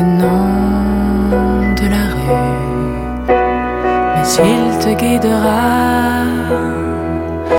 nom de la rue, mais il te guidera